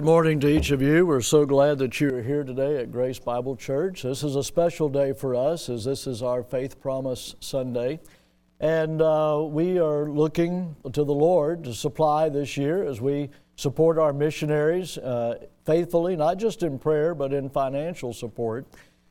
morning to each of you. We're so glad that you're here today at Grace Bible Church. This is a special day for us as this is our Faith Promise Sunday. And we are looking to the Lord to supply this year as we support our missionaries faithfully, not just in prayer, but in financial support.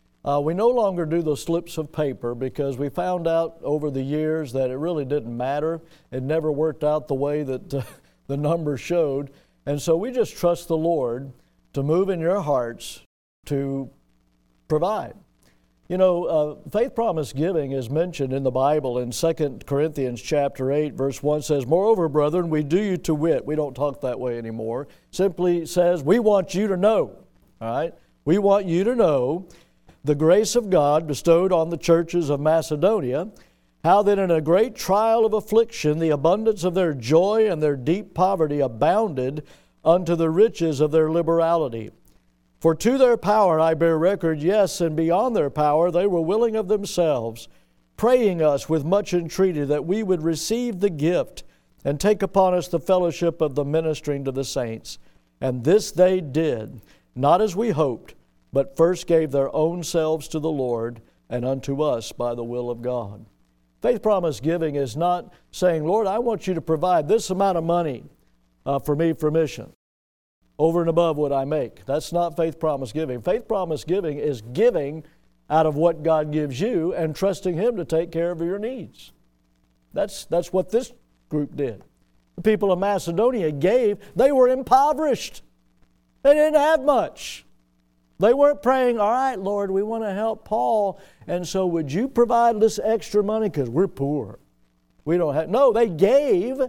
We no longer do the slips of paper because we found out over the years that it really didn't matter. It never worked out the way that the numbers showed. And so we just trust the Lord to move in your hearts to provide. You know, faith promise giving is mentioned in the Bible in 2 Corinthians chapter 8, verse 1 says, "Moreover, brethren, we do you to wit." We don't talk that way anymore. Simply says, we want you to know, all right? We want you to know the grace of God bestowed on the churches of Macedonia, how that in a great trial of affliction the abundance of their joy and their deep poverty abounded unto the riches of their liberality. For to their power I bear record, yes, and beyond their power they were willing of themselves, praying us with much entreaty that we would receive the gift and take upon us the fellowship of the ministering to the saints. And this they did, not as we hoped, but first gave their own selves to the Lord and unto us by the will of God. Faith promise giving is not saying, Lord, I want you to provide this amount of money for me for mission, over and above what I make. That's not faith promise giving. Faith promise giving is giving out of what God gives you and trusting Him to take care of your needs. That's what this group did. The people of Macedonia gave. They were impoverished. They didn't have much. They weren't praying, all right, Lord, we want to help Paul, and so would you provide this extra money because we're poor. We don't have. No, they gave.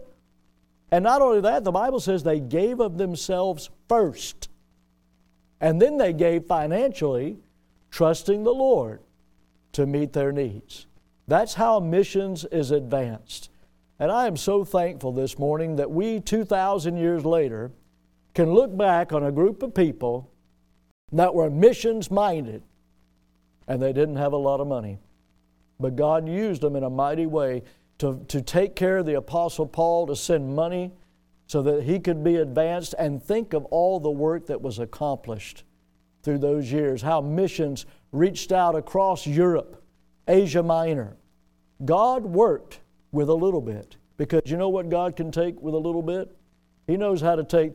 And not only that, the Bible says they gave of themselves first. And then they gave financially, trusting the Lord to meet their needs. That's how missions is advanced. And I am so thankful this morning that we, 2,000 years later, can look back on a group of people that were missions-minded, and they didn't have a lot of money. But God used them in a mighty way to take care of the Apostle Paul, to send money so that he could be advanced, and think of all the work that was accomplished through those years, how missions reached out across Europe, Asia Minor. God worked with a little bit, because you know what God can take with a little bit? He knows how to take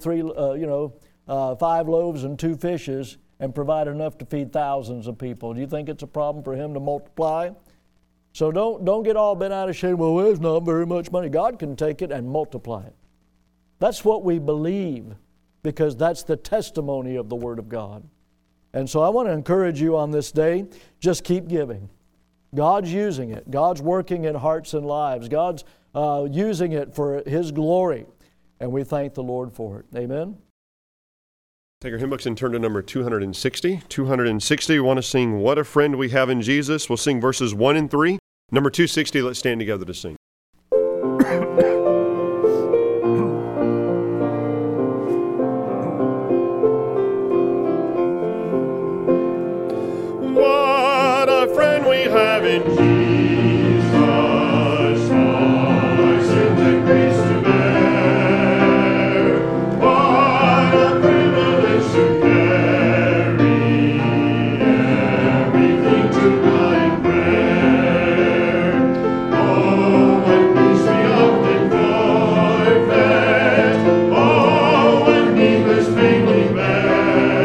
5 loaves and 2 fishes and provide enough to feed thousands of people. Do you think it's a problem for Him to multiply? So don't get all bent out of shape. Well, there's not very much money. God can take it and multiply it. That's what we believe, because that's the testimony of the Word of God. And so I want to encourage you on this day, just keep giving. God's using it. God's working in hearts and lives. God's using it for His glory. And we thank the Lord for it. Amen. Take your hymn books and turn to number 260. 260, we want to sing What a Friend We Have in Jesus. We'll sing verses 1 and 3. Number 260, let's stand together to sing. What a friend we have in Jesus, all our sins and griefs to bear. What a privilege to carry everything to God in prayer. Oh, what peace we often forfeit. Oh, what needless pain we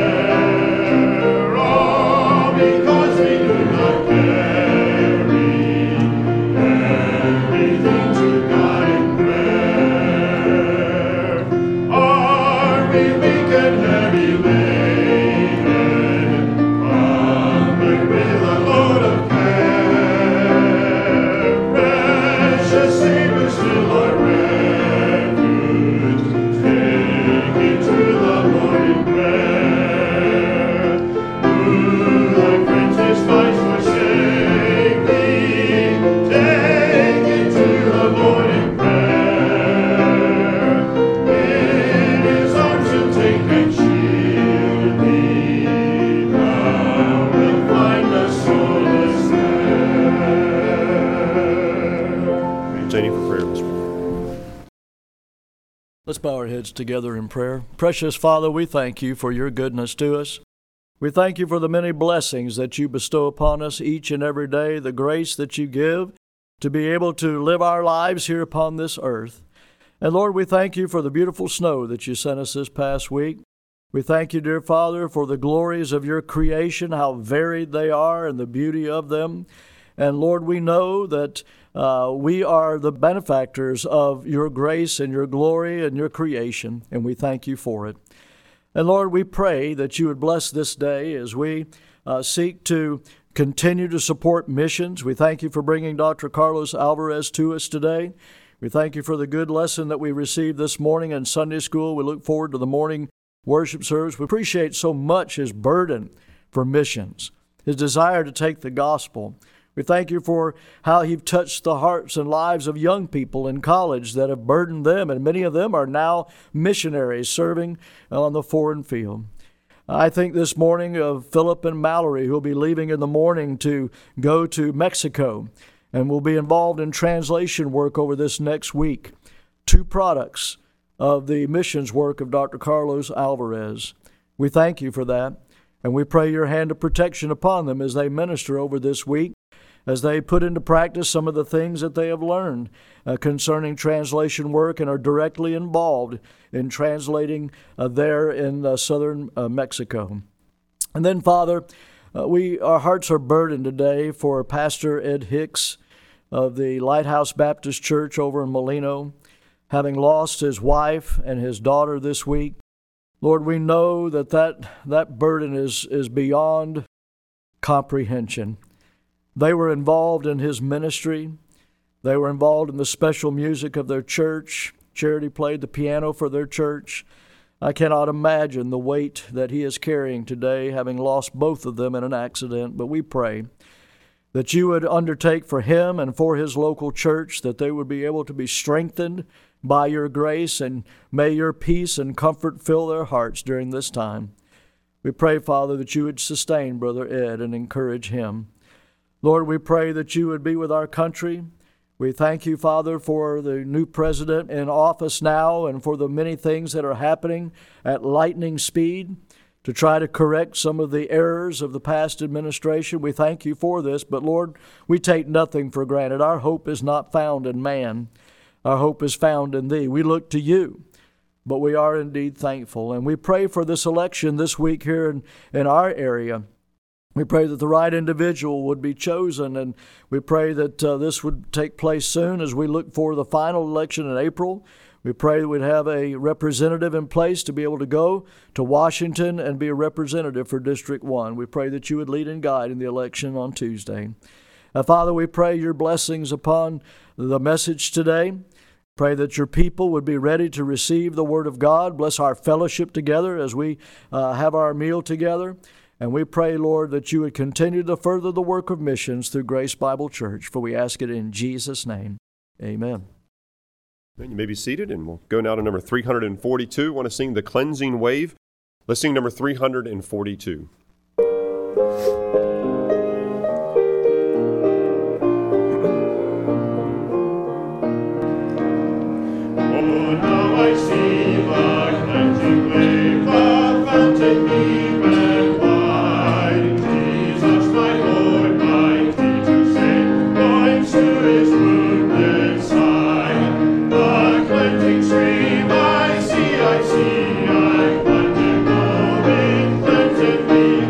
bear. All because we do not carry Let's bow our heads together in prayer. Precious Father, we thank you for your goodness to us. We thank you for the many blessings that you bestow upon us each and every day, the grace that you give to be able to live our lives here upon this earth. And Lord, we thank you for the beautiful snow that you sent us this past week. We thank you, dear Father, for the glories of your creation, how varied they are and the beauty of them. And Lord, we know that we are the benefactors of your grace and your glory and your creation, and we thank you for it. And Lord, we pray that you would bless this day as we seek to continue to support missions. We thank you for bringing Dr. Carlos Alvarez to us today. We thank you for the good lesson that we received this morning in Sunday school. We look forward to the morning worship service. We appreciate so much his burden for missions, his desire to take the gospel. We thank you for how you've touched the hearts and lives of young people in college that have burdened them, and many of them are now missionaries serving on the foreign field. I think this morning of Philip and Mallory, who will be leaving in the morning to go to Mexico and will be involved in translation work over this next week. Two products of the missions work of Dr. Carlos Alvarez. We thank you for that, and we pray your hand of protection upon them as they minister over this week, as they put into practice some of the things that they have learned concerning translation work and are directly involved in translating there in southern Mexico. And then, Father, our hearts are burdened today for Pastor Ed Hicks of the Lighthouse Baptist Church over in Molino, having lost his wife and his daughter this week. Lord, we know that burden is beyond comprehension. They were involved in his ministry. They were involved in the special music of their church. Charity played the piano for their church. I cannot imagine the weight that he is carrying today, having lost both of them in an accident. But we pray that you would undertake for him and for his local church, that they would be able to be strengthened by your grace, and may your peace and comfort fill their hearts during this time. We pray, Father, that you would sustain Brother Ed and encourage him. Lord, we pray that you would be with our country. We thank you, Father, for the new president in office now and for the many things that are happening at lightning speed to try to correct some of the errors of the past administration. We thank you for this, but Lord, we take nothing for granted. Our hope is not found in man. Our hope is found in thee. We look to you, but we are indeed thankful. And we pray for this election this week here in our area. We pray that the right individual would be chosen, and we pray that this would take place soon as we look for the final election in April. We pray that we'd have a representative in place to be able to go to Washington and be a representative for District 1. We pray that you would lead and guide in the election on Tuesday. Father, we pray your blessings upon the message today. Pray that your people would be ready to receive the Word of God. Bless our fellowship together as we have our meal together. And we pray, Lord, that you would continue to further the work of missions through Grace Bible Church, for we ask it in Jesus' name. Amen. You may be seated, and we'll go now to number 342. Want to sing The Cleansing Wave? Let's sing number 342. I see, I blend in, flowing, cleansing me.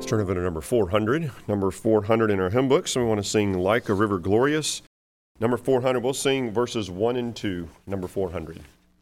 Turn over to number 400. Number 400 in our hymn books. And we want to sing Like a River Glorious. Number 400, we'll sing verses 1 and 2. Number 400.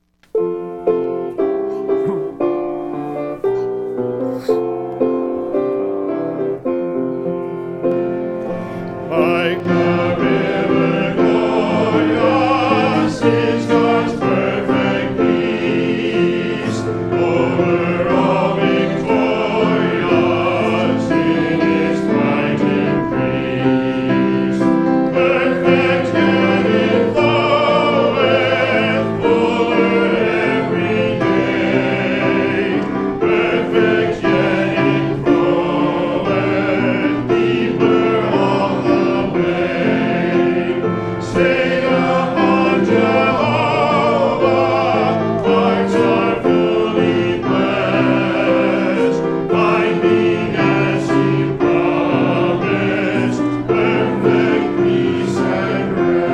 Like a river glorious is God's perfect peace, over all victorious in His might increase. Perfect and it floweth fuller every day. Perfect yet it groweth deeper all the way. Stay upon Jehovah, hearts are fully blessed, finding as He promised, perfect peace and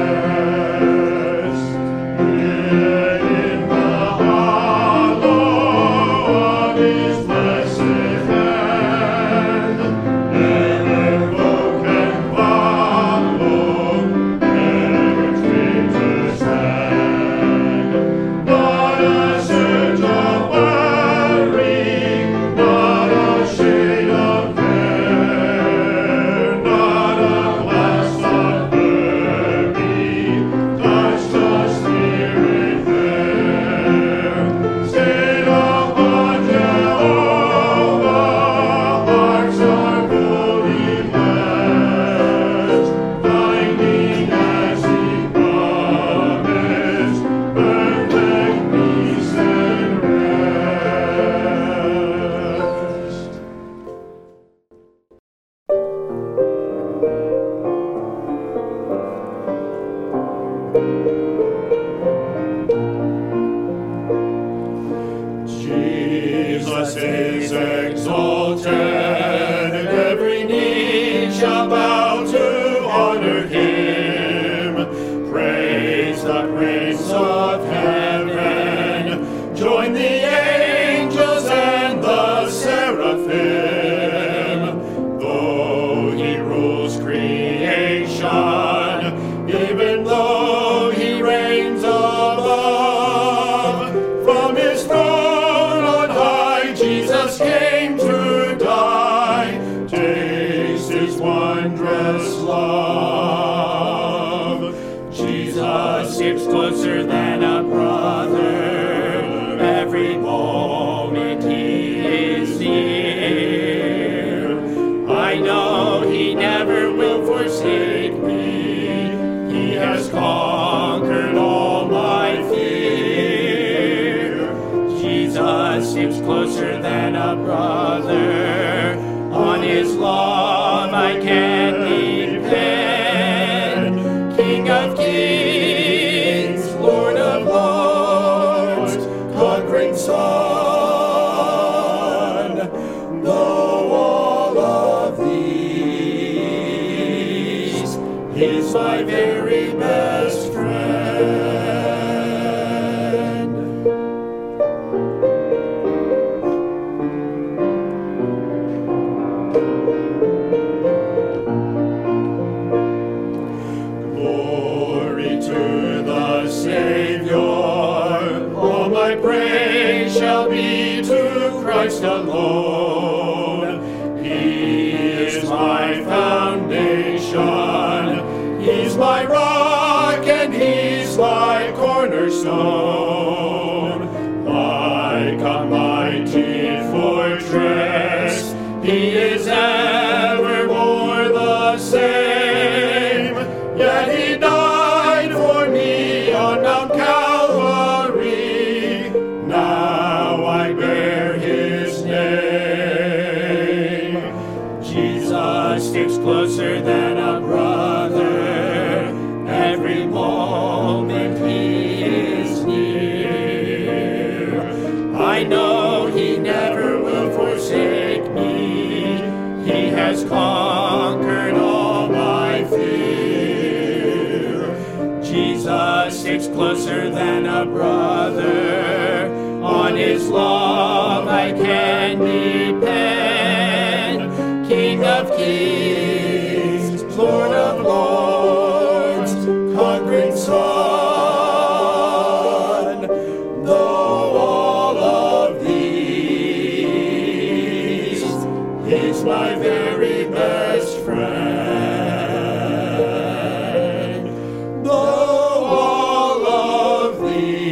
rest. Yet in the hollow of His blessed hand, never foe can follow, never tree to stand. Not a surge of worry, not a shade of care, not a blast of burning, touched us here and there. Stay upon Jehovah, hearts are fully blessed, finding as He promised, perfect peace and rest. Jesus is exalted, every knee shall bow to honor Him. Praise the Prince of Heaven, join the angels and the seraphim. Though He rules creation, even though He reigns above, from His throne on high Jesus came to die. Taste His wondrous love. Jesus sits closer than a brother. Every moment He is near. I know He never will forsake me. He has conquered all my fear. Jesus sits closer than a brother. On His love I can depend. King of kings, Lord of lords, conquering Son. Though all of these, He's my very best friend. Glory to the Savior, all my praise shall be to Christ alone. He is my foundation, He's my rock, and He's my cornerstone. Like a mighty fortress, He is evermore the same. Yet He died for me on Mount Calvary. Now I bear His name. Jesus sticks closer than a brother. Every moment He is near. I know He never will forsake me. He has conquered all my fear. Jesus sticks closer than a brother. On His love I can depend. the great sun, though all of these, he's my very best friend. Though all of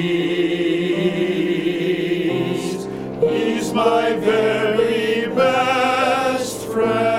these, he's my very best friend.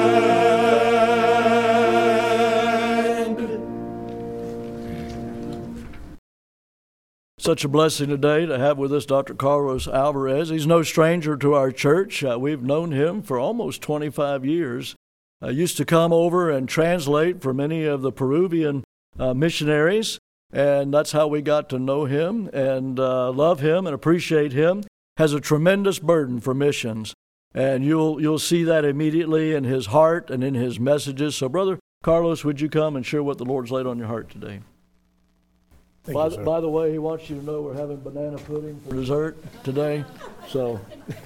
Such a blessing today to have with us Dr. Carlos Alvarez. He's no stranger to our church. We've known him for almost 25 years. Used to come over and translate for many of the Peruvian missionaries, and that's how we got to know him and love him and appreciate him. Has a tremendous burden for missions, and you'll see that immediately in his heart and in his messages. So, Brother Carlos, would you come and share what the Lord's laid on your heart today? By the way, he wants you to know we're having banana pudding for dessert today. So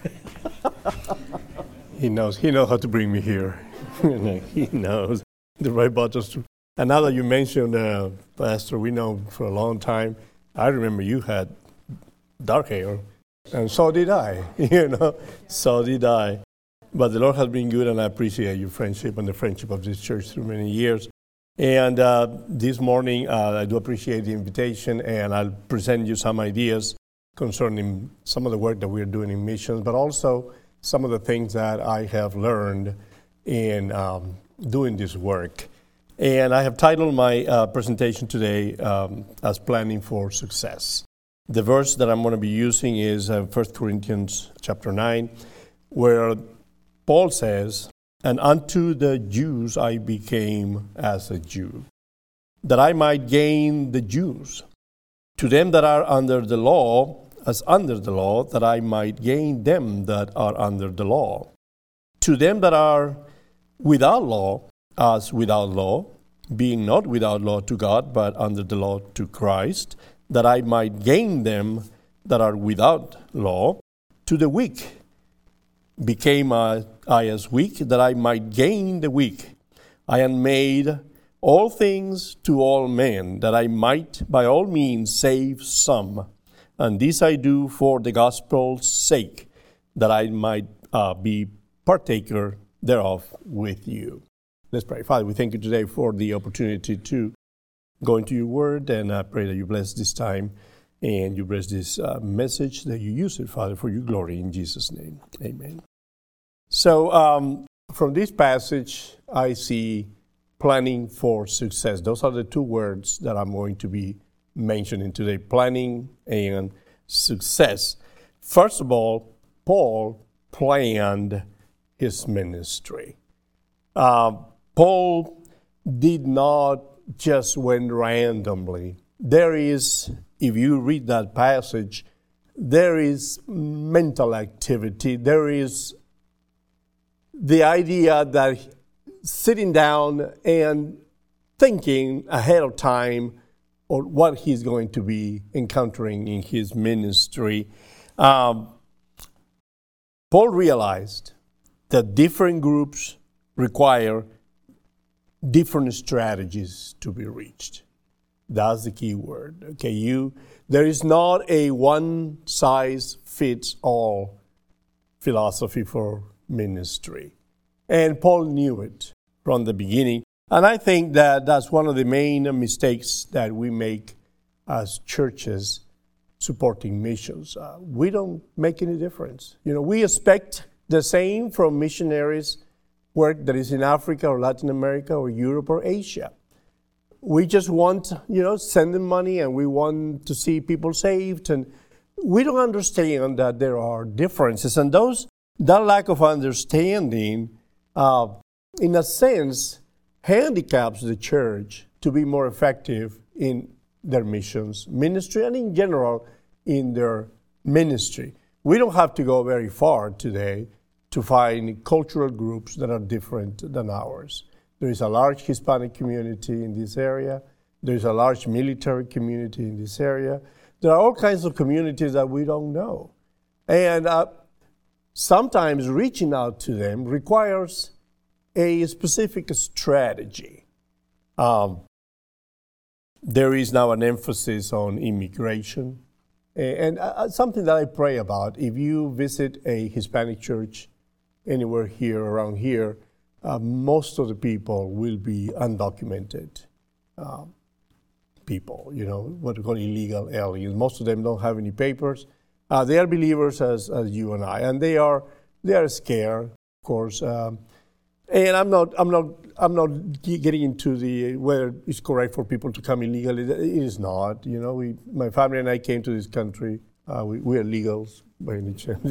he knows how to bring me here. He knows the right buttons. And now that you mentioned, Pastor, we know for a long time. I remember you had dark hair, and so did I. So did I. But the Lord has been good, and I appreciate your friendship and the friendship of this church through many years. And this morning, I do appreciate the invitation, and I'll present you some ideas concerning some of the work that we're doing in missions, but also some of the things that I have learned in doing this work. And I have titled my presentation today as Planning for Success. The verse that I'm going to be using is 1 Corinthians chapter 9, where Paul says, "And unto the Jews I became as a Jew, that I might gain the Jews. To them that are under the law, as under the law, that I might gain them that are under the law. To them that are without law, as without law, being not without law to God, but under the law to Christ, that I might gain them that are without law. To the weak became I as weak, that I might gain the weak. I am made all things to all men, that I might by all means save some. And this I do for the gospel's sake, that I might be partaker thereof with you." Let's pray. Father, we thank you today for the opportunity to go into your word, and I pray that you bless this time and you bless this message, that you use it, Father, for your glory, in Jesus' name. Amen. So from this passage, I see planning for success. Those are the two words that I'm going to be mentioning today, planning and success. First of all, Paul planned his ministry. Paul did not just went randomly. There is, if you read that passage, there is mental activity. There is the idea that sitting down and thinking ahead of time on what he's going to be encountering in his ministry. Paul realized that different groups require different strategies to be reached. That's the key word. Okay, there is not a one-size-fits-all philosophy for ministry. And Paul knew it from the beginning. And I think that that's one of the main mistakes that we make as churches supporting missions. We don't make any difference. We expect the same from missionaries work that is in Africa or Latin America or Europe or Asia. We just want, send them money, and we want to see people saved. And we don't understand that there are differences. And that lack of understanding, in a sense, handicaps the church to be more effective in their missions ministry and in general in their ministry. We don't have to go very far today to find cultural groups that are different than ours. There is a large Hispanic community in this area. There is a large military community in this area. There are all kinds of communities that we don't know. And sometimes reaching out to them requires a specific strategy. there is now an emphasis on immigration. And something that I pray about, if you visit a Hispanic church anywhere here, around here, most of the people will be undocumented people, what we call illegal aliens. Most of them don't have any papers. They are believers as you and I, and they are scared, of course. And I'm not getting into the whether it's correct for people to come illegally. It is not. My family and I came to this country. We are legals by any chance,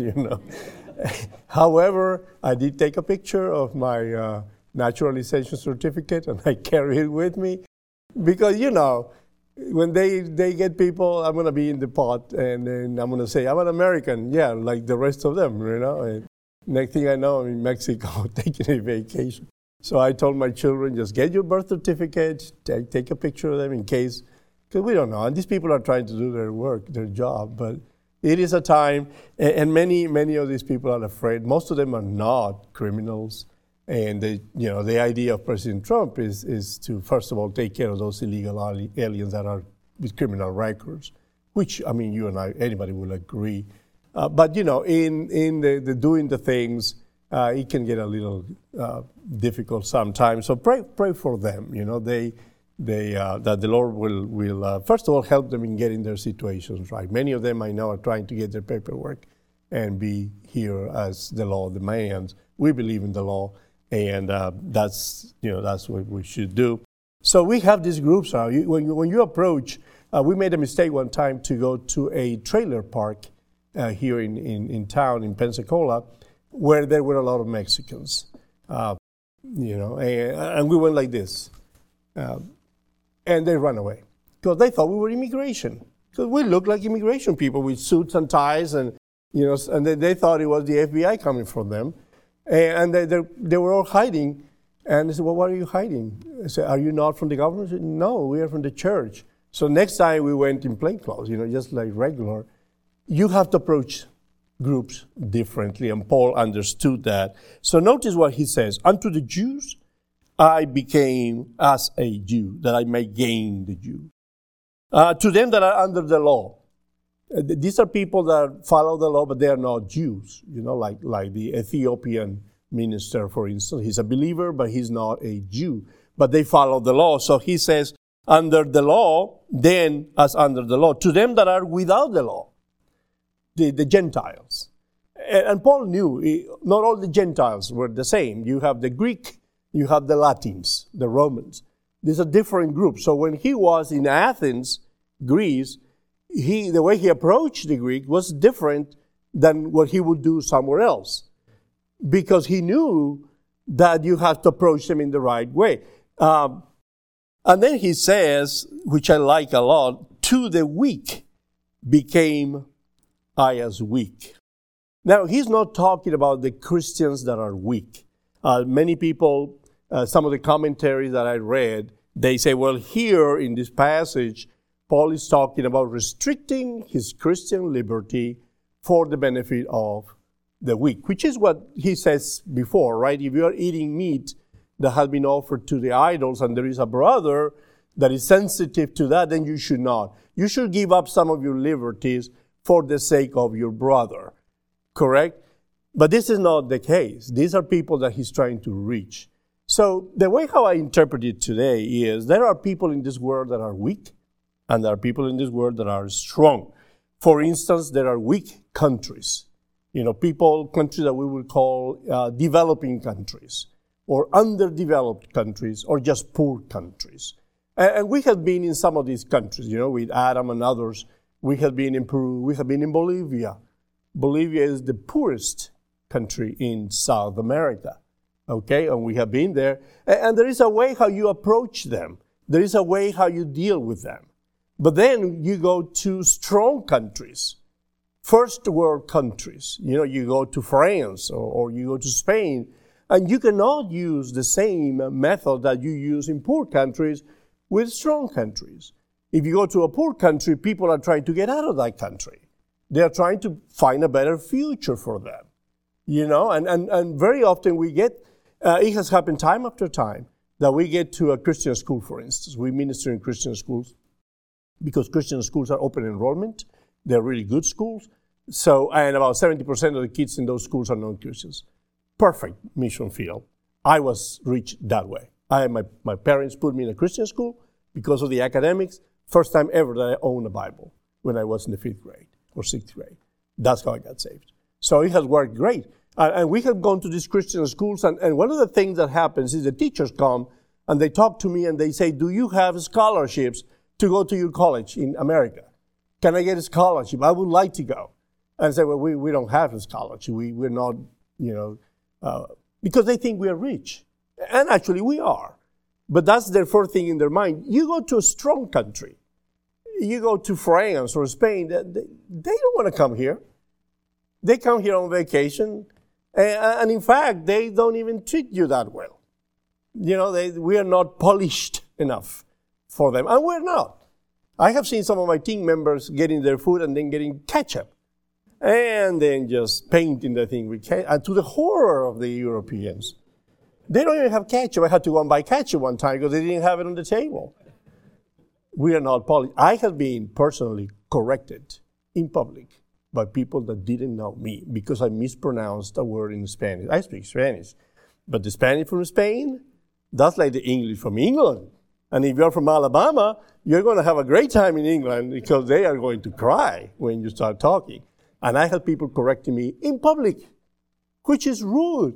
However, I did take a picture of my naturalization certificate, and I carry it with me because when they get people, I'm going to be in the pot, and then I'm going to say I'm an American, like the rest of them, And next thing I know, I'm in Mexico taking a vacation. So I told my children, just get your birth certificate, take a picture of them in case, because we don't know. And these people are trying to do their work, their job. But it is a time, and many of these people are afraid. Most of them are not criminals. And the idea of President Trump is to, first of all, take care of those illegal aliens that are with criminal records, which, you and I, anybody will agree. But in the doing the things, it can get a little difficult sometimes. So pray for them. That the Lord will first of all help them in getting their situations right. Many of them I know are trying to get their paperwork and be here as the law demands. We believe in the law, and that's what we should do. So we have these groups now. When you approach, we made a mistake one time to go to a trailer park. Here in town, in Pensacola, where there were a lot of Mexicans, and we went like this, and they ran away because they thought we were immigration, because we looked like immigration people with suits and ties, and and they thought it was the FBI coming for them, and they were all hiding, and they said, well, why are you hiding? I said, are you not from the government? I said, no, we are from the church. So next time we went in plain clothes, just like regular. You have to approach groups differently, and Paul understood that. So notice what he says. Unto the Jews I became as a Jew, that I may gain the Jew. To them that are under the law. These are people that follow the law, but they are not Jews. Like the Ethiopian minister, for instance. He's a believer, but he's not a Jew. But they follow the law. So he says, under the law, then as under the law. To them that are without the law. The Gentiles. And Paul knew not all the Gentiles were the same. You have the Greek, you have the Latins, the Romans. These are different groups. So when he was in Athens, Greece, the way he approached the Greek was different than what he would do somewhere else, because he knew that you have to approach them in the right way. And then he says, which I like a lot, to the weak became I as weak. Now, he's not talking about the Christians that are weak. Many people, some of the commentaries that I read, they say, well, here in this passage, Paul is talking about restricting his Christian liberty for the benefit of the weak, which is what he says before, right? If you are eating meat that has been offered to the idols and there is a brother that is sensitive to that, then you should not. You should give up some of your liberties for the sake of your brother, correct? But this is not the case. These are people that he's trying to reach. So the way how I interpret it today is there are people in this world that are weak, and there are people in this world that are strong. For instance, there are weak countries. Countries that we would call developing countries, or underdeveloped countries, or just poor countries. And we have been in some of these countries, with Adam and others. We have been in Peru. We have been in Bolivia. Bolivia is the poorest country in South America. Okay, and we have been there. And there is a way how you approach them. There is a way how you deal with them. But then you go to strong countries, first world countries. You go to France or you go to Spain, and you cannot use the same method that you use in poor countries with strong countries. If you go to a poor country, people are trying to get out of that country. They are trying to find a better future for them, and very often we get, it has happened time after time, that we get to a Christian school, for instance. We minister in Christian schools because Christian schools are open enrollment. They're really good schools. So, and about 70% of the kids in those schools are non-Christians. Perfect mission field. I was reached that way. My parents put me in a Christian school because of the academics. First time ever that I owned a Bible when I was in the 5th grade or 6th grade. That's how I got saved. So it has worked great. And we have gone to these Christian schools, and one of the things that happens is the teachers come and they talk to me and they say, do you have scholarships to go to your college in America? Can I get a scholarship? I would like to go. And I say, well, we don't have a scholarship. We're not, because they think we are rich. And actually we are. But that's their first thing in their mind. You go to a strong country. You go to France or Spain. They don't want to come here. They come here on vacation. And in fact, they don't even treat you that well. We are not polished enough for them. And we're not. I have seen some of my team members getting their food and then getting ketchup. And then just painting the thing with ketchup. And to the horror of the Europeans. They don't even have ketchup. I had to go and buy ketchup one time because they didn't have it on the table. We are not polished. I have been personally corrected in public by people that didn't know me because I mispronounced a word in Spanish. I speak Spanish. But the Spanish from Spain, that's like the English from England. And if you're from Alabama, you're going to have a great time in England because they are going to cry when you start talking. And I had people correcting me in public, which is rude.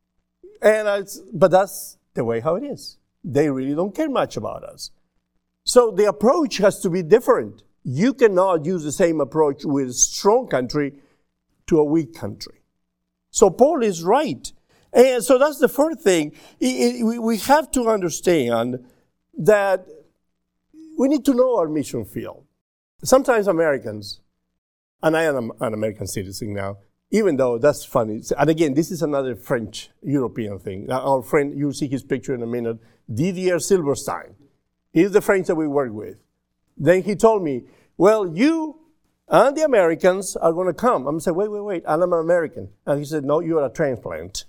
But that's the way how it is. They really don't care much about us. So the approach has to be different. You cannot use the same approach with a strong country to a weak country. So Paul is right. And so that's the first thing. We have to understand that we need to know our mission field. Sometimes Americans, and I am an American citizen now, even though that's funny. And again, this is another French European thing. Our friend, you'll see his picture in a minute, Didier Silverstein. He's the French that we work with. Then he told me, well, you and the Americans are going to come. I'm saying, wait, and I'm an American. And he said, no, you're a transplant.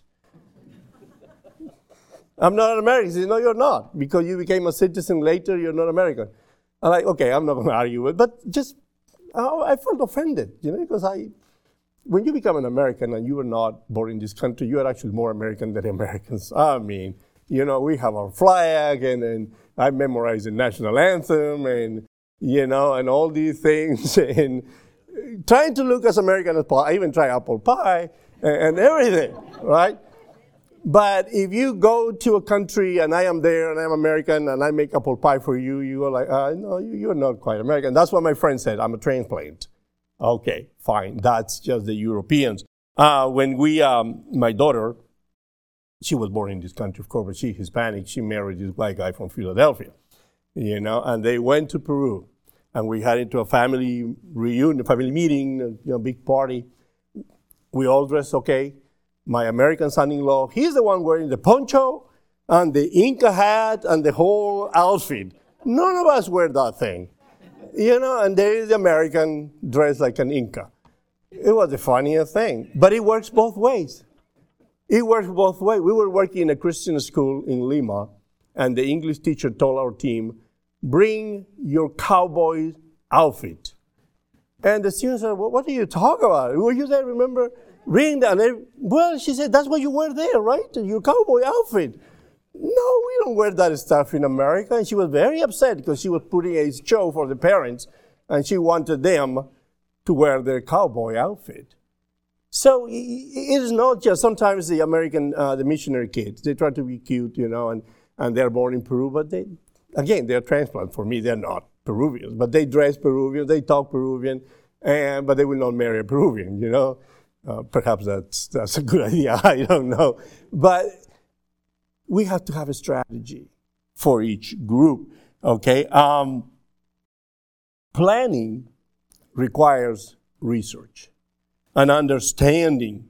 I'm not an American. He said, no, you're not. Because you became a citizen later, you're not American. I'm like, okay, I'm not going to argue with it. But just, I felt offended, because when you become an American and you are not born in this country, you are actually more American than Americans. I mean, we have our flag, and I memorized the national anthem, and all these things, and trying to look as American as possible. I even try apple pie and everything, right? But if you go to a country and I am there and I'm American and I make apple pie for you, you are like, no, you're not quite American. That's what my friend said. I'm a transplant. Okay, fine. That's just the Europeans. When my daughter, she was born in this country, of course, but she's Hispanic. She married this white guy from Philadelphia, and they went to Peru. And we had into a family reunion, family meeting, big party. We all dressed okay. My American son-in-law, he's the one wearing the poncho and the Inca hat and the whole outfit. None of us wear that thing. And there is the American dressed like an Inca. It was the funniest thing. But it works both ways. It works both ways. We were working in a Christian school in Lima, and the English teacher told our team, bring your cowboy outfit. And the students said, what are you talking about? Were you there, remember? Bring that. Well, she said, that's what you wear there, right? Your cowboy outfit. No, we don't wear that stuff in America. And she was very upset because she was putting a show for the parents, and she wanted them to wear their cowboy outfit. So it is not just sometimes the American, the missionary kids. They try to be cute, and they're born in Peru, but they're transplant. For me, they're not Peruvians, but they dress Peruvian, they talk Peruvian, but they will not marry a Peruvian, Perhaps that's a good idea. I don't know. But we have to have a strategy for each group, okay? Planning requires research, an understanding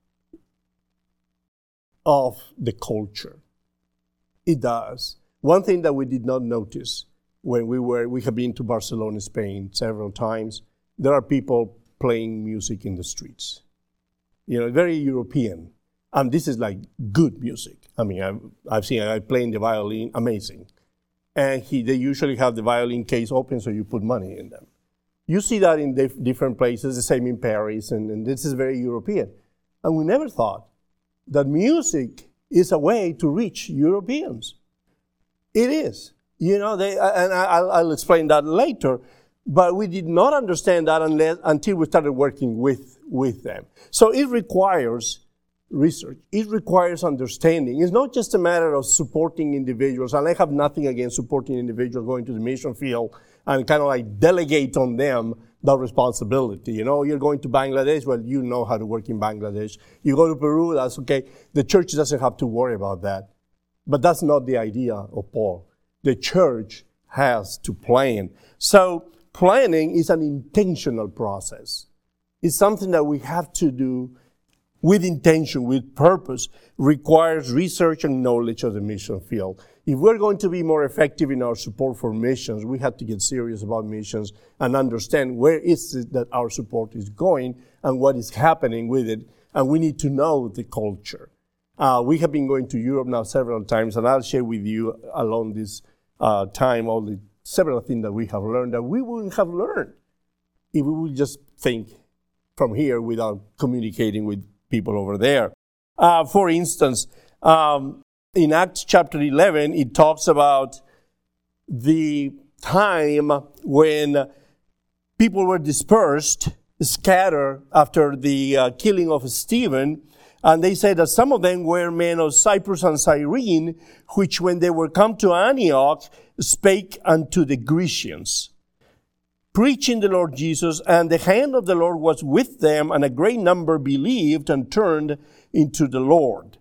of the culture. It does. One thing that we did not notice when we have been to Barcelona, Spain several times, there are people playing music in the streets. Very European. And this is like good music. I mean, I've seen a guy playing the violin, amazing. And they usually have the violin case open so you put money in them. You see that in different places, the same in Paris, and this is very European. And we never thought that music is a way to reach Europeans. It is. You know, and I'll explain that later. But we did not understand that until we started working with them. So it requires research. It requires understanding. It's not just a matter of supporting individuals. And I have nothing against supporting individuals going to the mission field and kind of like delegate on them that responsibility. You know, you're going to Bangladesh, well, you know how to work in Bangladesh. You go to Peru, that's okay. The church doesn't have to worry about that. But that's not the idea of Paul. The church has to plan. So planning is an intentional process. It's something that we have to do with intention, with purpose, requires research and knowledge of the mission field. If we're going to be more effective in our support for missions, we have to get serious about missions and understand where is it that our support is going and what is happening with it. And we need to know the culture. We have been going to Europe now several times, and I'll share with you along this time all the several things that we have learned that we wouldn't have learned if we would just think from here without communicating with people over there. For instance, in Acts chapter 11, it talks about the time when people were dispersed, scattered after the killing of Stephen. And they said that some of them were men of Cyprus and Cyrene, which when they were come to Antioch, spake unto the Grecians, preaching the Lord Jesus, and the hand of the Lord was with them, and a great number believed and turned into the Lord.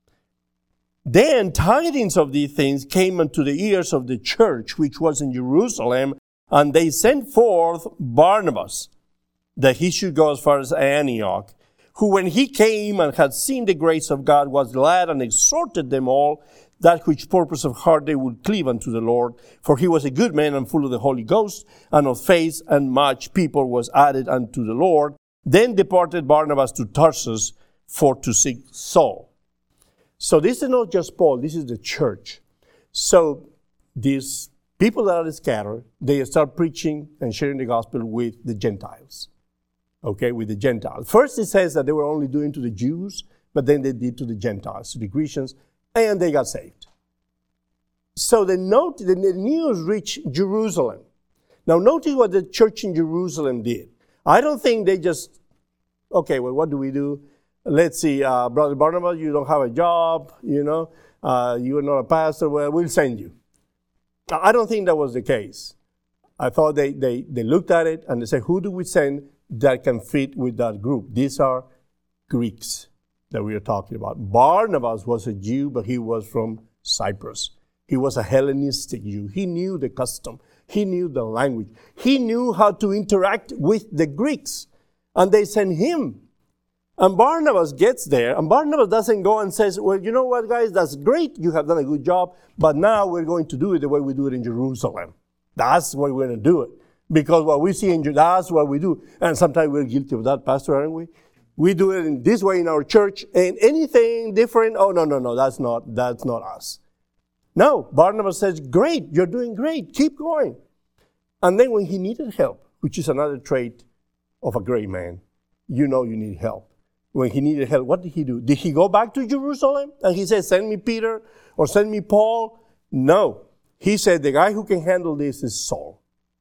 Then tidings of these things came unto the ears of the church, which was in Jerusalem, and they sent forth Barnabas, that he should go as far as Antioch, who when he came and had seen the grace of God was glad and exhorted them all, that which purpose of heart they would cleave unto the Lord. For he was a good man and full of the Holy Ghost and of faith, and much people was added unto the Lord. Then departed Barnabas to Tarsus for to seek Saul. So this is not just Paul, this is the church. So these people that are scattered, they start preaching and sharing the gospel with the Gentiles. Okay, with the Gentiles. First it says that they were only doing to the Jews, but then they did to the Gentiles, to the Grecians, and they got saved. So the news reached Jerusalem. Now notice what the church in Jerusalem did. I don't think they just, okay, well, what do we do? Let's see, Brother Barnabas, you don't have a job, you are not a pastor, well, we'll send you. I don't think that was the case. I thought they looked at it and they said, who do we send that can fit with that group? These are Greeks that we are talking about. Barnabas was a Jew, but he was from Cyprus. He was a Hellenistic Jew. He knew the custom. He knew the language. He knew how to interact with the Greeks. And they sent him. And Barnabas gets there, and Barnabas doesn't go and says, well, you know what, guys, that's great. You have done a good job, but now we're going to do it the way we do it in Jerusalem. That's the way we're going to do it. Because what we see in Jerusalem, that's what we do. And sometimes we're guilty of that, Pastor, aren't we? We do it in this way in our church, and anything different, oh, no, that's not us. No, Barnabas says, great, you're doing great, keep going. And then when he needed help, which is another trait of a great man, you know you need help. When he needed help, what did he do? Did he go back to Jerusalem? And he said, send me Peter or send me Paul? No. He said, the guy who can handle this is Saul.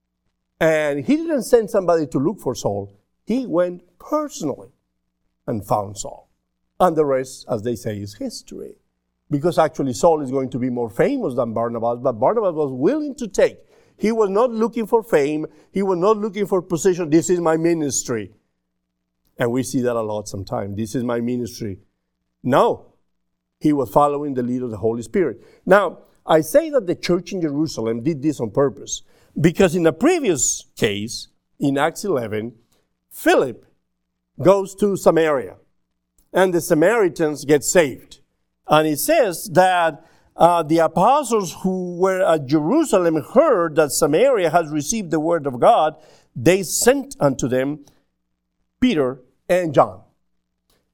And he didn't send somebody to look for Saul. He went personally and found Saul. And the rest, as they say, is history. Because actually Saul is going to be more famous than Barnabas, but Barnabas was willing to take. He was not looking for fame. He was not looking for position. This is my ministry. And we see that a lot sometimes. This is my ministry. No. He was following the lead of the Holy Spirit. Now, I say that the church in Jerusalem did this on purpose. Because in a previous case, in Acts 11, Philip goes to Samaria. And the Samaritans get saved. And it says that the apostles who were at Jerusalem heard that Samaria has received the word of God. They sent unto them Peter and John.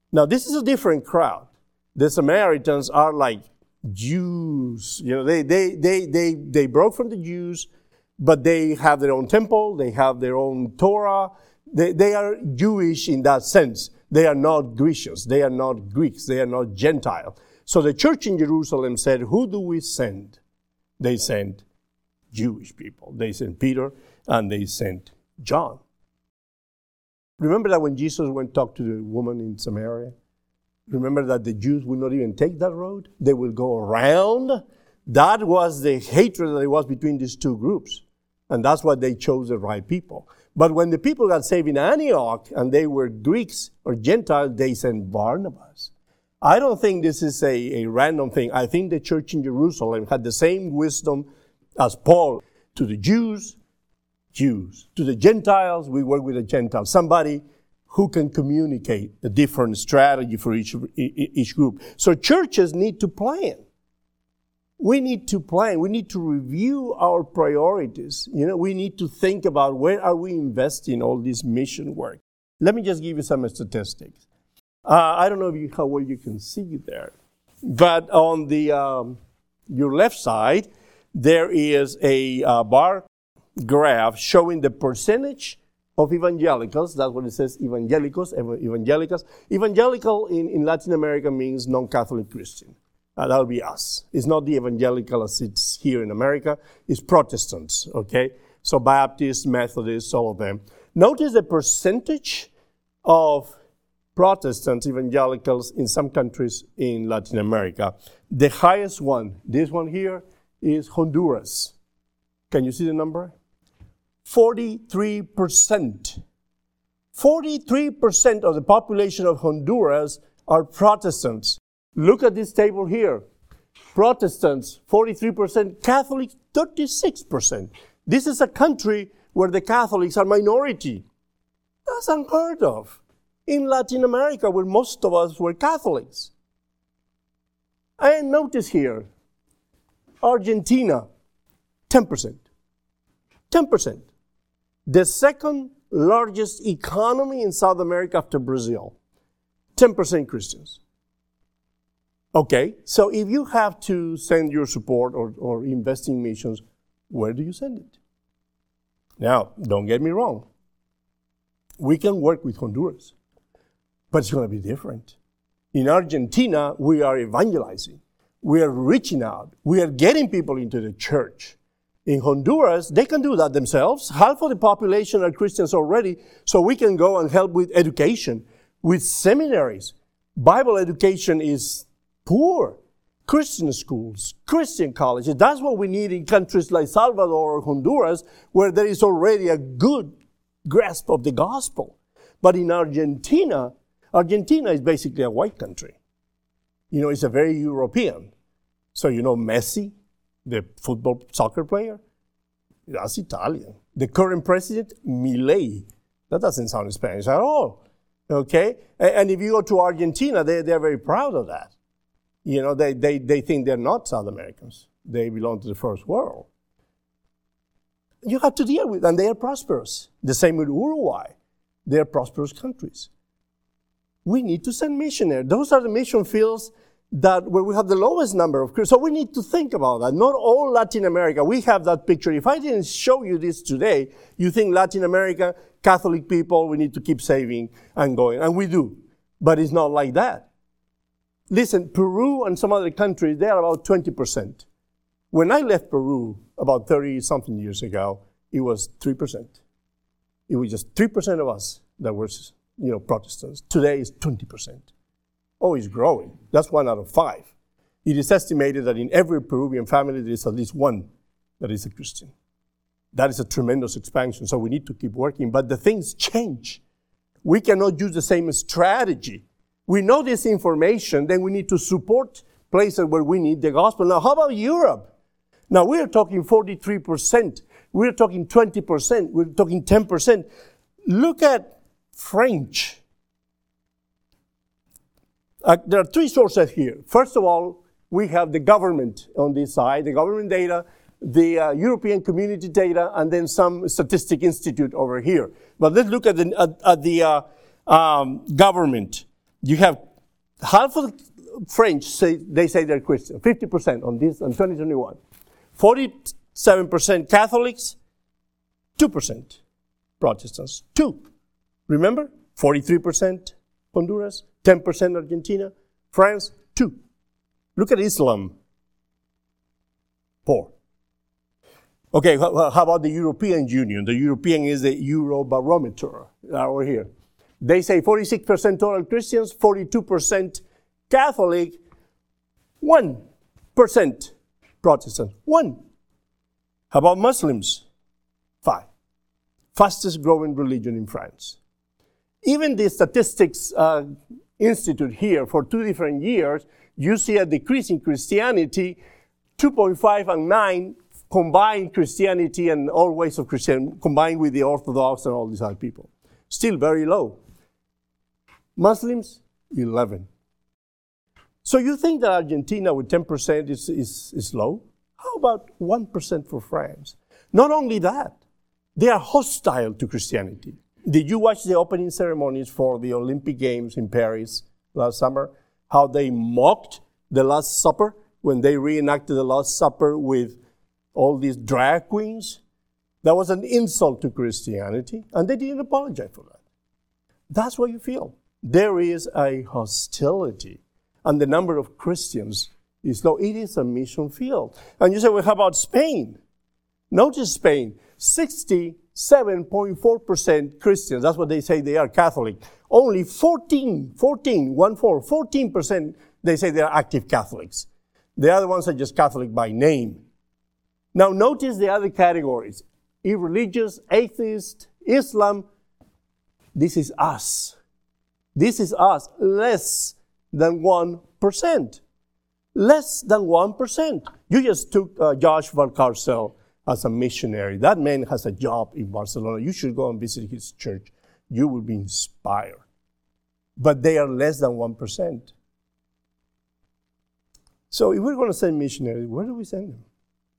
Now, this is a different crowd. The Samaritans are like Jews. You know, they broke from the Jews, but they have their own temple. They have their own Torah. They are Jewish in that sense. They are not Grecians. They are not Greeks. They are not Gentile. So the church in Jerusalem said, who do we send? They sent Jewish people. They sent Peter and they sent John. Remember that when Jesus went to talk to the woman in Samaria? Remember that the Jews would not even take that road? They will go around. That was the hatred that there was between these two groups. And that's why they chose the right people. But when the people got saved in Antioch and they were Greeks or Gentiles, they sent Barnabas. I don't think this is a random thing. I think the church in Jerusalem had the same wisdom as Paul. To the Jews. To the Gentiles, we work with the Gentiles. Somebody who can communicate a different strategy for each group. So churches need to plan. We need to plan. We need to review our priorities. You know, we need to think about where are we investing all this mission work. Let me just give you some statistics. I don't know how well you can see there, but on the your left side, there is a bar graph showing the percentage of evangelicals. That's what it says, evangelicals. Evangelical in Latin America means non-Catholic Christian. That would be us. It's not the evangelical as it's here in America. It's Protestants, okay? So Baptists, Methodists, all of them. Notice the percentage of Protestants, evangelicals in some countries in Latin America. The highest one, this one here, is Honduras. Can you see the number? 43%. 43% of the population of Honduras are Protestants. Look at this table here. Protestants, 43%. Catholics, 36%. This is a country where the Catholics are minority. That's unheard of. In Latin America, where most of us were Catholics. And notice here, Argentina, 10%. 10%. The second largest economy in South America after Brazil. 10% Christians. Okay, so if you have to send your support or invest in missions, where do you send it? Now, don't get me wrong. We can work with Honduras, but it's going to be different. In Argentina, we are evangelizing. We are reaching out. We are getting people into the church. In Honduras, they can do that themselves. Half of the population are Christians already, so we can go and help with education, with seminaries. Bible education is poor. Christian schools, Christian colleges. That's what we need in countries like Salvador or Honduras, where there is already a good grasp of the gospel. But in Argentina is basically a white country. You know, it's a very European. So you know Messi, the soccer player, that's Italian. The current president, Milei. That doesn't sound Spanish at all. Okay? And if you go to Argentina, they're very proud of that. You know, they think they're not South Americans. They belong to the first world. You have to deal with, and they are prosperous. The same with Uruguay. They are prosperous countries. We need to send missionaries. Those are the mission fields where we have the lowest number of Christians. So we need to think about that. Not all Latin America. We have that picture. If I didn't show you this today, you think Latin America, Catholic people, we need to keep saving and going. And we do. But it's not like that. Listen, Peru and some other countries, they are about 20%. When I left Peru about 30-something years ago, it was 3%. It was just 3% of us that were, Protestants. Today it's 20%. Oh, it's growing. That's 1 out of 5. It is estimated that in every Peruvian family there is at least one that is a Christian. That is a tremendous expansion, so we need to keep working. But the things change. We cannot use the same strategy. We know this information, then we need to support places where we need the gospel. Now, how about Europe? Now, we're talking 43%. We're talking 20%. We're talking 10%. Look at French. There are 3 sources here. First of all, we have the government on this side, the government data, the European community data, and then some statistic institute over here. But let's look at the government. You have half of the French say they're Christian, 50% on this in 2021. 47% Catholics, 2% Protestants. 2. Remember? 43% Honduras, 10% Argentina, France, 2. Look at Islam. 4. Okay, how about the European Union? The European is the Eurobarometer over here. They say 46% total Christians, 42% Catholic, 1% Protestant. 1. How about Muslims? 5. Fastest growing religion in France. Even the Statistics Institute here, for 2 different years, you see a decrease in Christianity, 2.5 and 9 combined Christianity and all ways of Christianity, combined with the Orthodox and all these other people. Still very low. Muslims, 11. So you think that Argentina with 10% is low? How about 1% for France? Not only that, they are hostile to Christianity. Did you watch the opening ceremonies for the Olympic Games in Paris last summer? How they mocked the Last Supper when they reenacted the Last Supper with all these drag queens? That was an insult to Christianity, and they didn't apologize for that. That's what you feel. There is a hostility, and the number of Christians is low. It is a mission field. And you say, well, how about Spain? Notice Spain, 67.4% Christians. That's what they say they are, Catholic. Only 14%, they say they are active Catholics. The other ones are just Catholic by name. Now notice the other categories. Irreligious, atheist, Islam. This is us. This is us. Less than 1%. Less than 1%. You just took Josh Valcarcel as a missionary. That man has a job in Barcelona. You should go and visit his church. You will be inspired. But they are less than 1%. So if we're going to send missionaries, where do we send them?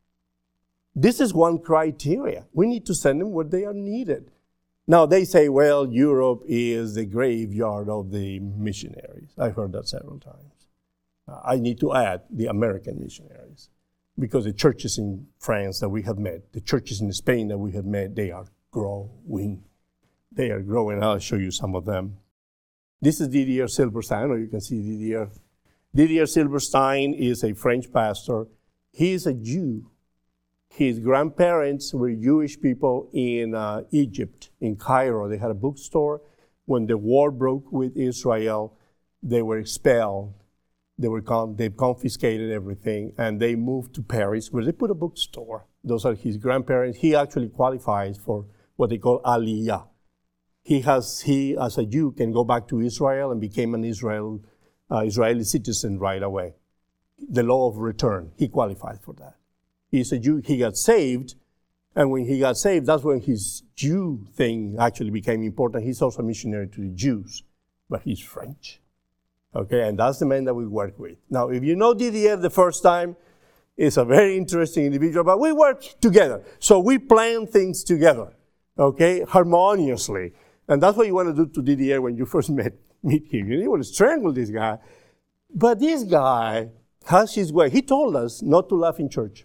This is one criteria. We need to send them where they are needed. Now, they say, well, Europe is the graveyard of the missionaries. I've heard that several times. I need to add the American missionaries, because the churches in France that we have met, the churches in Spain that we have met, they are growing. They are growing. I'll show you some of them. This is Didier Silverstein, or you can see Didier. Didier Silverstein is a French pastor. He is a Jew. His grandparents were Jewish people in Egypt, in Cairo. They had a bookstore. When the war broke with Israel, they were expelled. They confiscated everything, and they moved to Paris, where they put a bookstore. Those are his grandparents. He actually qualifies for what they call Aliyah. He, as a Jew, can go back to Israel and became an Israeli citizen right away. The law of return, he qualifies for that. He's a Jew. He got saved, and when he got saved, that's when his Jew thing actually became important. He's also a missionary to the Jews, but he's French. Okay, and that's the man that we work with. Now, if you know Didier the first time, he's a very interesting individual, but we work together. So we plan things together, okay, harmoniously. And that's what you want to do to Didier when you first meet him. You want to strangle this guy. But this guy has his way. He told us not to laugh in church.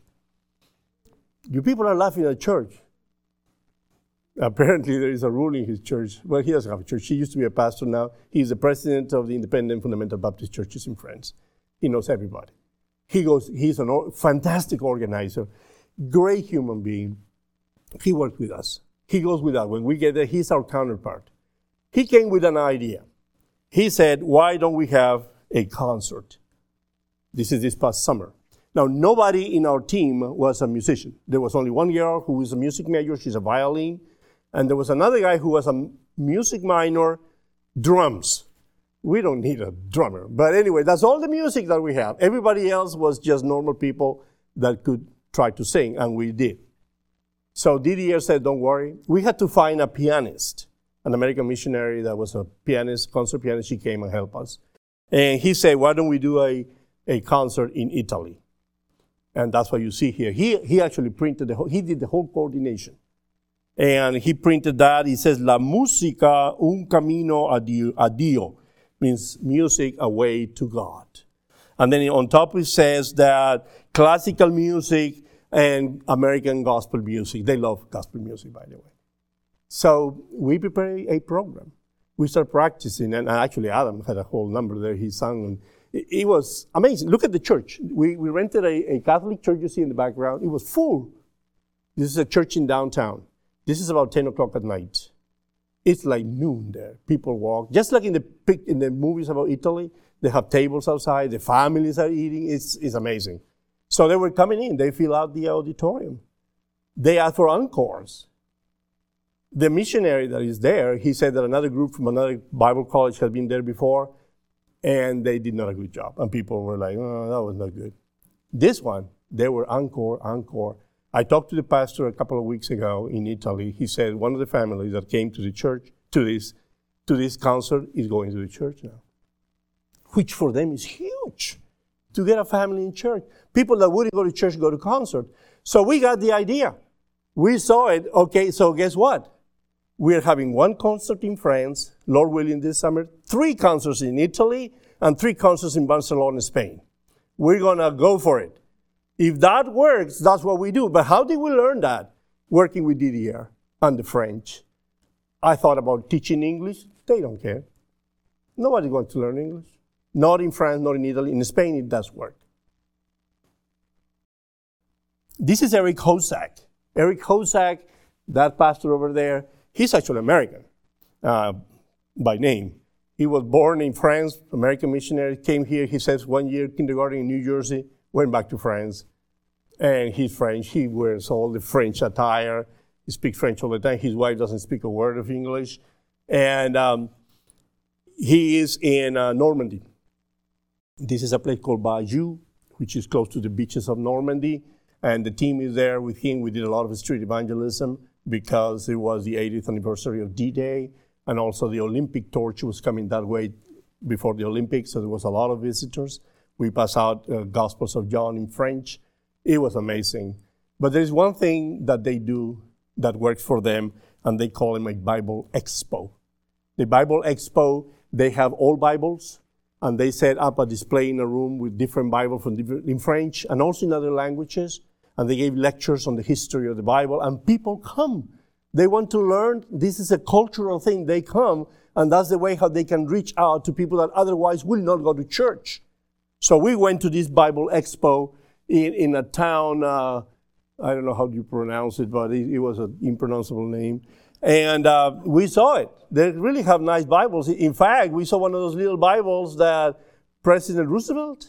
You people are laughing at church. Apparently, there is a rule in his church. Well, he doesn't have a church. He used to be a pastor now. He's the president of the Independent Fundamental Baptist Churches in France. He knows everybody. He's a fantastic organizer, great human being. He works with us. He goes with us. When we get there, he's our counterpart. He came with an idea. He said, why don't we have a concert? This past summer. Now, nobody in our team was a musician. There was only one girl who is a music major. She's a violin. And there was another guy who was a music minor, drums. We don't need a drummer. But anyway, that's all the music that we have. Everybody else was just normal people that could try to sing, and we did. So Didier said, don't worry. We had to find a pianist, an American missionary that was a pianist, concert pianist. She came and helped us. And he said, why don't we do a concert in Italy? And that's what you see here. He actually printed he did the whole coordination. And he printed that. He says, La música, un camino a Dio. means music, a way to God. And then on top it says that classical music and American gospel music. They love gospel music, by the way. So we prepare a program. We start practicing, and actually Adam had a whole number there. He sang, and it was amazing. Look at the church. We rented a Catholic church you see in the background. It was full. This is a church in downtown. This is about 10 o'clock at night. It's like noon there. People walk. Just like in the movies about Italy, they have tables outside. The families are eating. It's amazing. So they were coming in. They fill out the auditorium. They asked for encores. The missionary that is there, he said that another group from another Bible college had been there before, and they did not a good job. And people were like, oh, that was not good. This one, they were encore. I talked to the pastor a couple of weeks ago in Italy. He said one of the families that came to the church, to this concert, is going to the church now, which for them is huge, to get a family in church. People that wouldn't go to church go to concert. So we got the idea. We saw it. Okay, so guess what? We're having one concert in France, Lord willing, this summer, 3 concerts in Italy, and 3 concerts in Barcelona, Spain. We're going to go for it. If that works, that's what we do. But how did we learn that? Working with Didier and the French. I thought about teaching English. They don't care. Nobody's going to learn English. Not in France, not in Italy. In Spain, it does work. This is Eric Hosak. Eric Hosak, that pastor over there, he's actually American by name. He was born in France, American missionary, came here, he says 1 year kindergarten in New Jersey, went back to France. And he's French. He wears all the French attire. He speaks French all the time. His wife doesn't speak a word of English. And he is in Normandy. This is a place called Bayeux, which is close to the beaches of Normandy. And the team is there with him. We did a lot of street evangelism because it was the 80th anniversary of D-Day. And also the Olympic torch was coming that way before the Olympics. So there was a lot of visitors. We passed out Gospels of John in French. It was amazing. But there's one thing that they do that works for them, and they call it a Bible Expo. The Bible Expo, they have all Bibles, and they set up a display in a room with different Bibles in French and also in other languages. And they gave lectures on the history of the Bible, and people come. They want to learn. This is a cultural thing. They come, and that's the way how they can reach out to people that otherwise will not go to church. So we went to this Bible Expo in a town, I don't know how you pronounce it, but it was an impronounceable name. And we saw it. They really have nice Bibles. In fact, we saw one of those little Bibles that President Roosevelt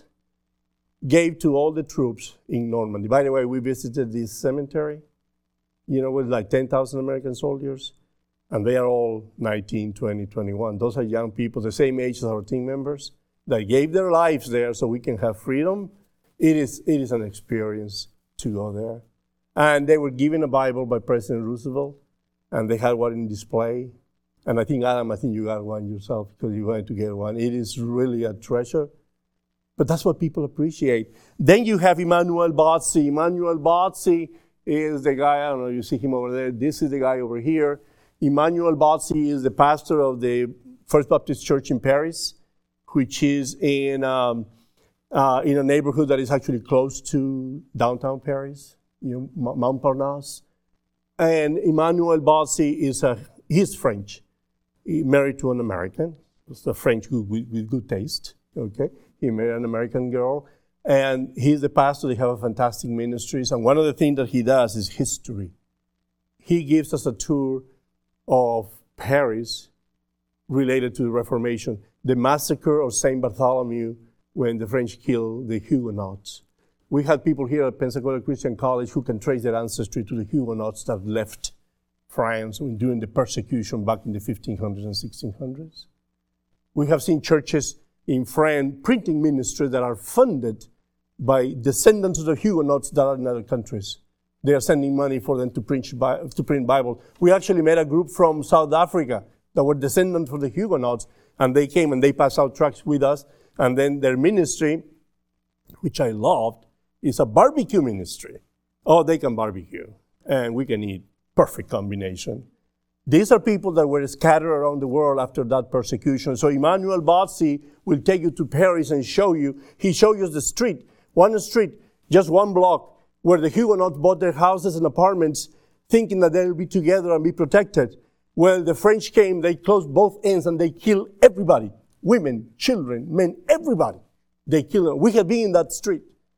gave to all the troops in Normandy. By the way, we visited this cemetery, with like 10,000 American soldiers, and they are all 19, 20, 21. Those are young people, the same age as our team members, that gave their lives there so we can have freedom. It is an experience to go there. And they were given a Bible by President Roosevelt, and they had one in display. And I think, Adam, you got one yourself because you wanted to get one. It is really a treasure. But that's what people appreciate. Then you have Emmanuel Bozzi. Emmanuel Bozzi is the guy, I don't know, you see him over there. This is the guy over here. Emmanuel Bozzi is the pastor of the First Baptist Church in Paris, which is in a neighborhood that is actually close to downtown Paris, Montparnasse. And Emmanuel Bozzi he's French. He married to an American. It's a French with good taste, okay? He married an American girl, and he's the pastor. They have a fantastic ministries, and one of the things that he does is history. He gives us a tour of Paris related to the Reformation, the massacre of St. Bartholomew when the French killed the Huguenots. We had people here at Pensacola Christian College who can trace their ancestry to the Huguenots that left France during the persecution back in the 1500s and 1600s. We have seen churches in France, printing ministries that are funded by descendants of the Huguenots that are in other countries. They are sending money for them to print Bible. We actually met a group from South Africa that were descendants of the Huguenots, and they came and they passed out tracts with us. And then their ministry, which I loved, is a barbecue ministry. Oh, they can barbecue, and we can eat. Perfect combination. These are people that were scattered around the world after that persecution. So Emmanuel Botzi will take you to Paris and he showed you the street, just one block, where the Huguenots bought their houses and apartments thinking that they'll be together and be protected. Well, the French came, they closed both ends and they killed everybody. Women, children, men, everybody. They killed them. We have been in that street.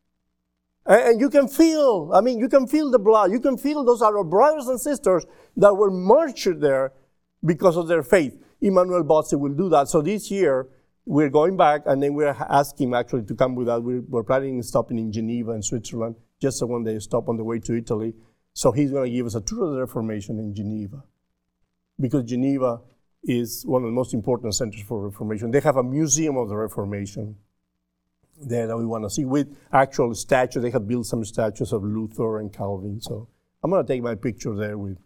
And you can feel the blood. You can feel those are our brothers and sisters that were martyred there because of their faith. Emmanuel Botzi will do that. So this year, we're going back, and then we're asking him actually to come with us. We're planning on stopping in Geneva in Switzerland, just so one day stop on the way to Italy. So he's going to give us a tour of the Reformation in Geneva, because Geneva is one of the most important centers for Reformation. They have a museum of the Reformation there that we want to see with actual statues. They have built some statues of Luther and Calvin. So I'm going to take my picture there with,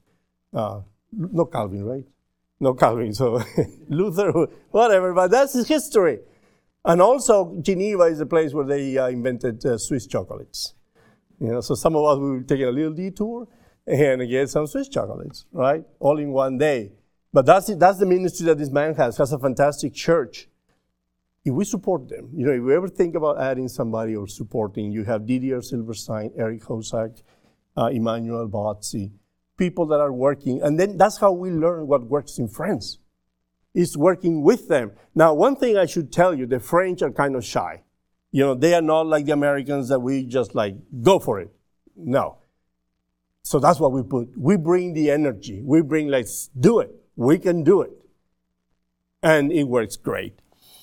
no Calvin, right? No Calvin, so Luther, whatever, but that's his history. And also, Geneva is the place where they invented Swiss chocolates. So some of us will be taking a little detour and get some Swiss chocolates, right? All in one day. But that's the ministry that this man has a fantastic church. If we support them, if you ever think about adding somebody or supporting, you have Didier Silverstein, Eric Hosak, Emmanuel Botzi, people that are working. And then that's how we learn what works in France, is working with them. Now, one thing I should tell you, the French are kind of shy. They are not like the Americans that we just go for it. No. So that's what we put. We bring the energy. We bring, let's do it. We can do it. And it works great.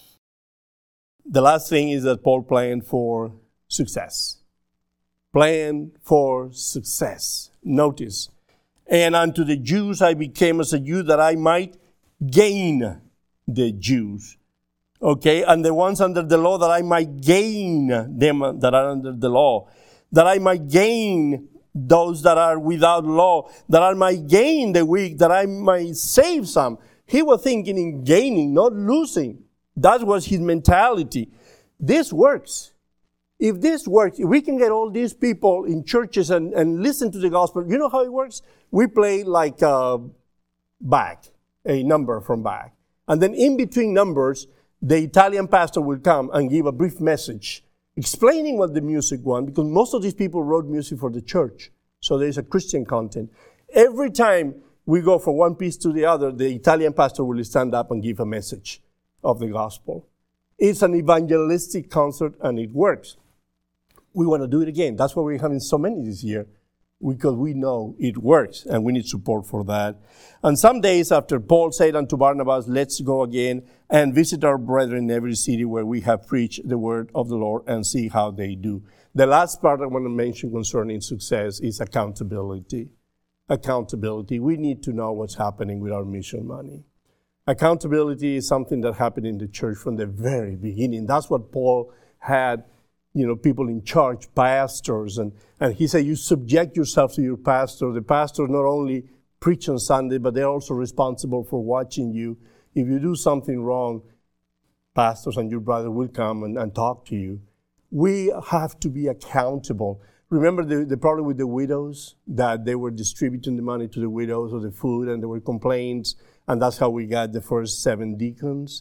The last thing is that Paul planned for success. Plan for success. Notice. And unto the Jews I became as a Jew that I might gain the Jews. Okay? And the ones under the law that I might gain them that are under the law. That I might gain those that are without law. That I might gain the weak. That I might save some. He was thinking in gaining, not losing. That was his mentality. This works. If this works, if we can get all these people in churches and listen to the gospel, you know how it works? We play like Bach, a number from Bach. And then in between numbers, the Italian pastor will come and give a brief message explaining what the music was, because most of these people wrote music for the church. So there is a Christian content. Every time we go from one piece to the other, the Italian pastor will stand up and give a message of the gospel. It's an evangelistic concert, and it works. We want to do it again. That's why we're having so many this year, because we know it works, and we need support for that. And some days after Paul said unto Barnabas, let's go again and visit our brethren in every city where we have preached the word of the Lord and see how they do. The last part I want to mention concerning success is accountability. Accountability. We need to know what's happening with our mission money. Accountability is something that happened in the church from the very beginning. That's what Paul had, people in charge, pastors. And he said, you subject yourself to your pastor. The pastor not only preach on Sunday, but they're also responsible for watching you. If you do something wrong, pastors and your brother will come and talk to you. We have to be accountable. Remember the problem with the widows, that they were distributing the money to the widows or the food, and there were complaints. And that's how we got the first 7 deacons.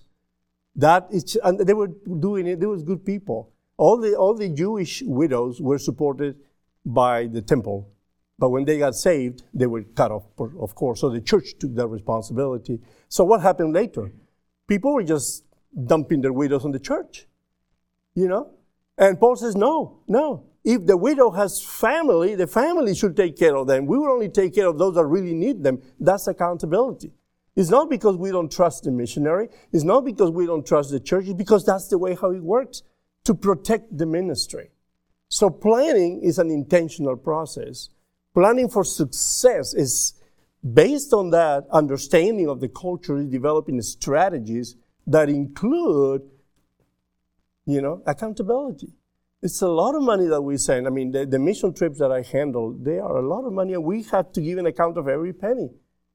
And they were doing it. They was good people. All the Jewish widows were supported by the temple, but when they got saved, they were cut off, of course. So the church took that responsibility. So what happened later? People were just dumping their widows on the church, And Paul says, no. If the widow has family, the family should take care of them. We will only take care of those that really need them. That's accountability. It's not because we don't trust the missionary. It's not because we don't trust the church. It's because that's the way how it works, to protect the ministry. So planning is an intentional process. Planning for success is based on that understanding of the culture, developing strategies that include, accountability. It's a lot of money that we send. The mission trips that I handle, they are a lot of money, and we have to give an account of every penny.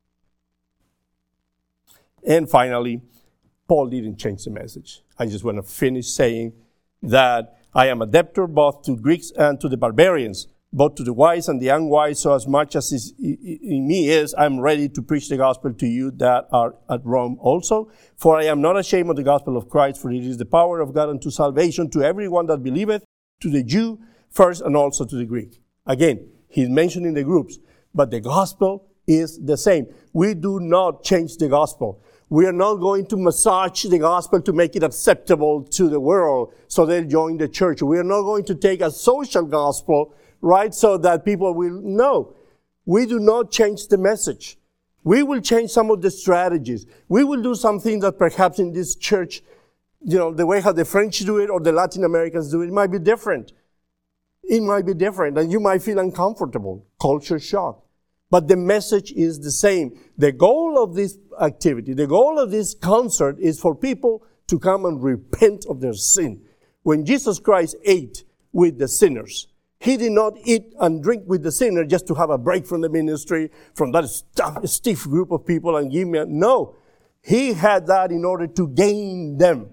And finally, Paul didn't change the message. I just want to finish saying that I am a debtor both to Greeks and to the barbarians. both to the wise and the unwise, so as much as is in me is, I'm ready to preach the gospel to you that are at Rome also. For I am not ashamed of the gospel of Christ, for it is the power of God unto salvation to everyone that believeth, to the Jew first and also to the Greek. Again, he's mentioning the groups, but the gospel is the same. We do not change the gospel. We are not going to massage the gospel to make it acceptable to the world so they join the church. We are not going to take a social gospel, right, so that people will know. We do not change the message. We will change some of the strategies. We will do something that perhaps in this church, the way how the French do it or the Latin Americans do it, it might be different. It might be different, and you might feel uncomfortable, culture shock. But the message is the same. The goal of this activity, the goal of this concert is for people to come and repent of their sin. When Jesus Christ ate with the sinners, he did not eat and drink with the sinner just to have a break from the ministry, from that stiff group of people and give me no. He had that in order to gain them.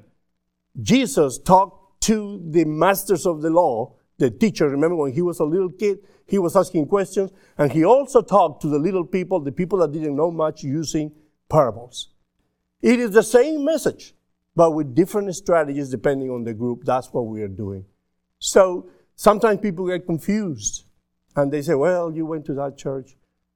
Jesus talked to the masters of the law, the teacher. Remember when he was a little kid, he was asking questions, and he also talked to the little people, the people that didn't know much, using parables. It is the same message, but with different strategies depending on the group. That's what we are doing. So sometimes people get confused, and they say, well, you went to that church.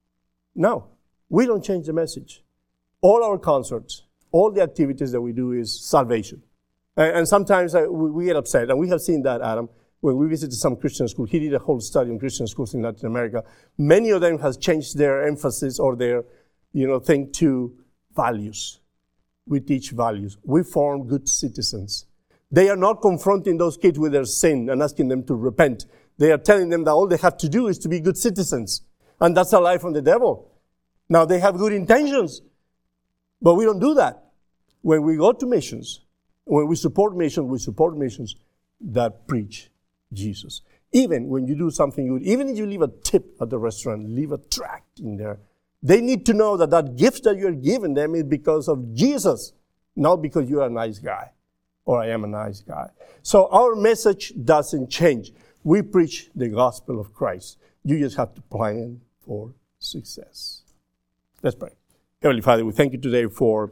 No, we don't change the message. All our concerts, all the activities that we do is salvation. And sometimes we get upset, and we have seen that, Adam. When we visited some Christian schools, he did a whole study on Christian schools in Latin America. Many of them has changed their emphasis or their, thing to values. We teach values. We form good citizens. They are not confronting those kids with their sin and asking them to repent. They are telling them that all they have to do is to be good citizens. And that's a lie from the devil. Now, they have good intentions, but we don't do that. When we go to missions, when we support missions that preach Jesus. Even when you do something good, even if you leave a tip at the restaurant, leave a tract in there, they need to know that that gift that you're giving them is because of Jesus, not because you're a nice guy or I am a nice guy. So our message doesn't change. We preach the gospel of Christ. You just have to plan for success. Let's pray. Heavenly Father, we thank you today for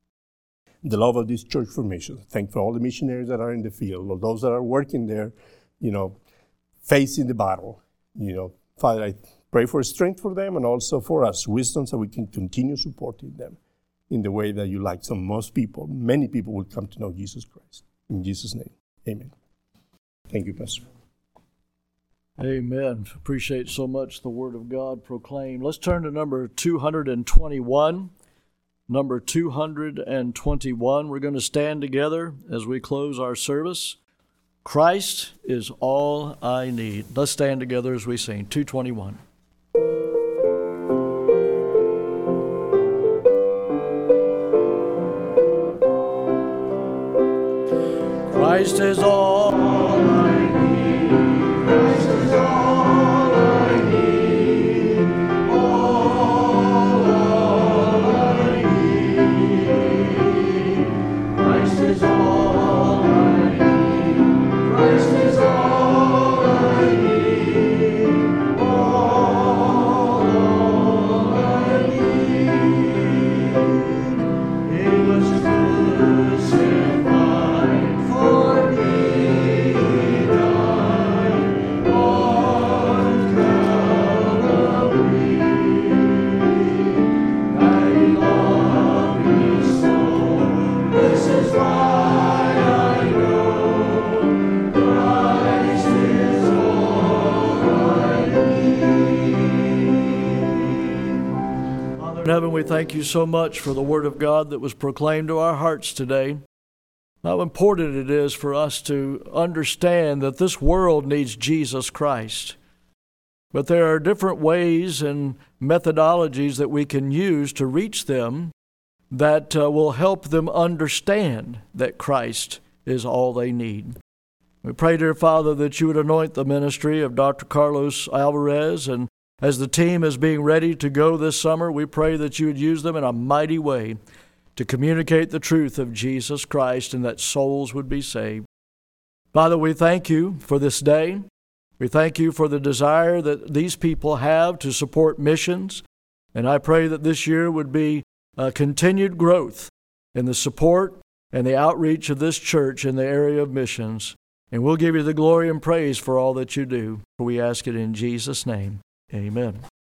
the love of this church formation. Thank you for all the missionaries that are in the field, or those that are working there, facing the battle. Father, I pray for strength for them and also for us, wisdom, so we can continue supporting them in the way that you like. So many people will come to know Jesus Christ. In Jesus' name, amen. Thank you, Pastor. Amen. Appreciate so much the Word of God proclaimed. Let's turn to number 221. Number 221. We're going to stand together as we close our service. Christ is all I need. Let's stand together as we sing 221. Christ is all I need. Christ is all I need. All I need. Christ is all I need. Christ is all I need. All I need. He was crucified for me. In heaven, we thank you so much for the Word of God that was proclaimed to our hearts today. How important it is for us to understand that this world needs Jesus Christ. But there are different ways and methodologies that we can use to reach them that will help them understand that Christ is all they need. We pray, dear Father, that you would anoint the ministry of Dr. Carlos Alvarez, and as the team is being ready to go this summer, we pray that you would use them in a mighty way to communicate the truth of Jesus Christ and that souls would be saved. Father, we thank you for this day. We thank you for the desire that these people have to support missions. And I pray that this year would be a continued growth in the support and the outreach of this church in the area of missions. And we'll give you the glory and praise for all that you do. For we ask it in Jesus' name. Amen.